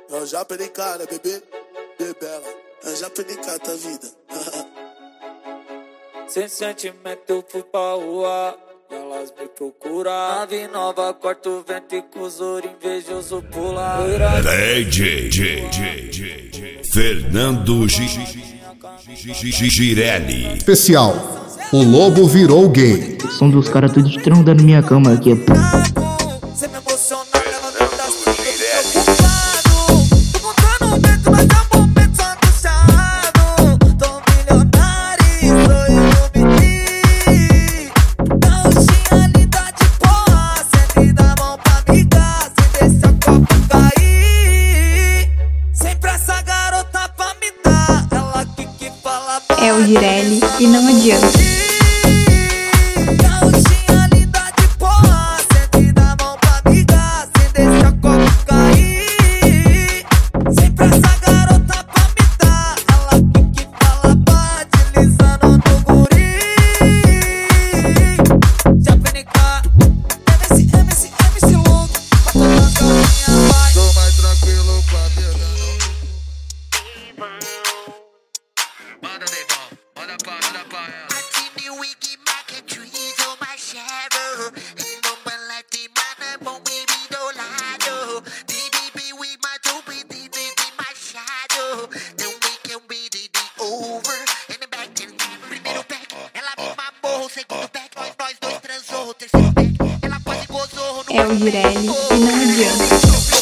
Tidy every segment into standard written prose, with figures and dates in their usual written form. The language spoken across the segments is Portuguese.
Eu já perdi cara, bebê, bebela. Eu já perdi cara da vida. Sem sentimento eu fui pra rua, elas me procuram. Nave nova, corta o vento e com os olhos invejoso pula. DJ Fernando Girelli. Especial, o lobo virou gay. O som dos caras tudo estrondando na minha cama aqui. Cê me emociona, ela não dá preocupado. Tô contando o vento, mas é um momento só angustiado. Tô milionário, sou eu no mentir. Gauchinha linda de porra, sempre dá mão pra amiga, sem deixar o copo cair. Sempre essa garota pra me dar, ela que fala. É o Girelli e não adianta. É o Girelli e não adianta.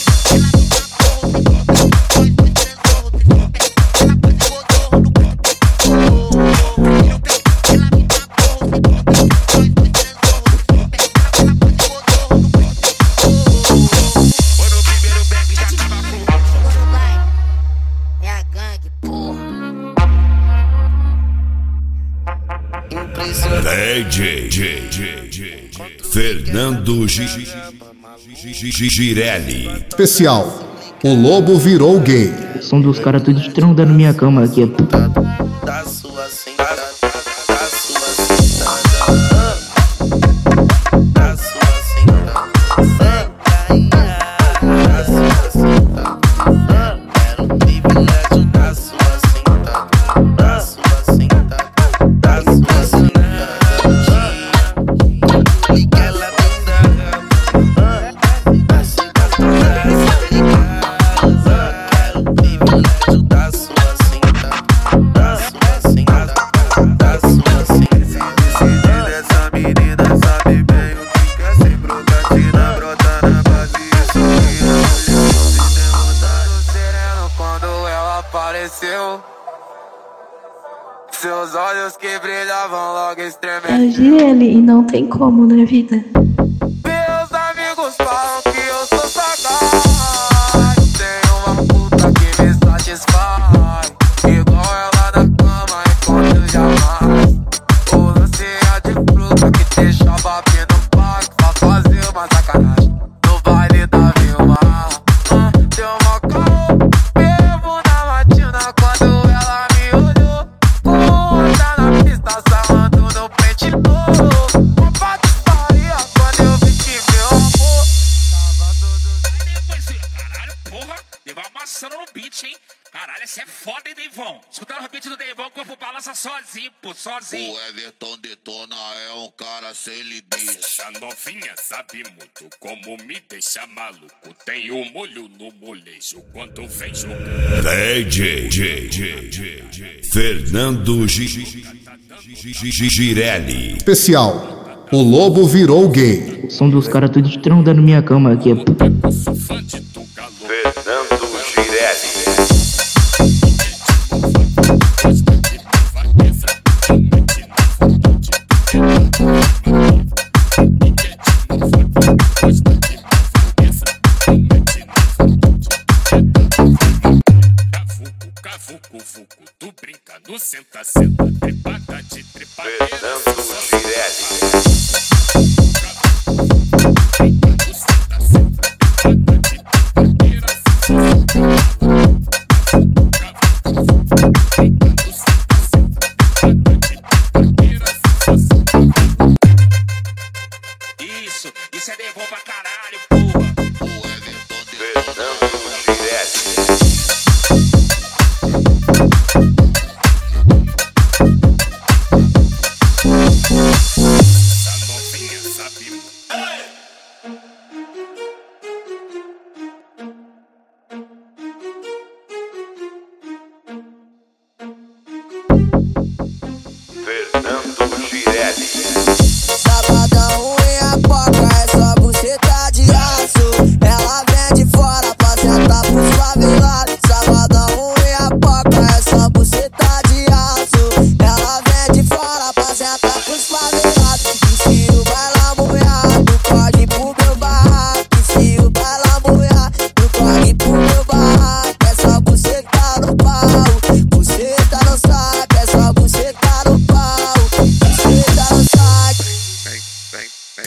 DJ Fernando Girelli. Especial, o lobo virou gay. O som dos caras tudo estrondando na minha cama aqui. Da sua sentada, da sua sentada, da sua sentada, da sua sentada. Era um privilégio da sua sentada, da sua sentada, da sua sentada. Seus olhos que brilhavam logo estremeciam. É o Girelli e não tem como na vida. Meus amigos falam que eu sou sagaz. Tenho uma puta que me satisfaz. Igual ela na cama enquanto jamais. O lance é de fruta que deixa batendo no parque pra fazer uma sacanagem. No baile da Vilma, deu uma calma. Bebo na matina quando ela me olhou. Tá na pista sarrando no pente novo. Uma patifaria quando eu vi que meu amor tava todo. Caralho, porra, Deivão amassando no beat, hein? Caralho, esse é foda, hein, Deivão? Escutando o beat do Deivão, o corpo balança sozinho, pô, sozinho. O Everton Detona é um cara sem limite. Essa novinha sabe muito como me deixa maluco. Tem o molho no molejo quando vem jogando. DJ Fernando Girelli. Especial, o lobo virou gay. O som dos caras tudo estrondando na minha cama aqui. Fernando Girelli. Cavuco, tu brinca no senta, trepada de trepadeira. Fernando Girelli. Isso é Deivão pra caralho, porra. Fernando Girelli.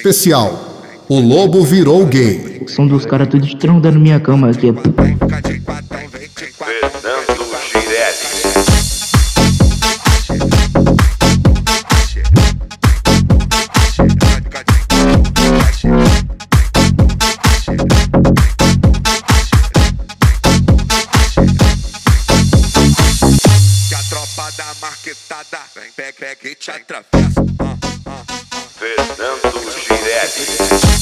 especial. O lobo virou gay. O som dos caras tudo estrondando na minha cama aqui, pô. Fernando Girelli. Que a tropa da marquetada vem, pega e te atravessa. Fernando Girelli.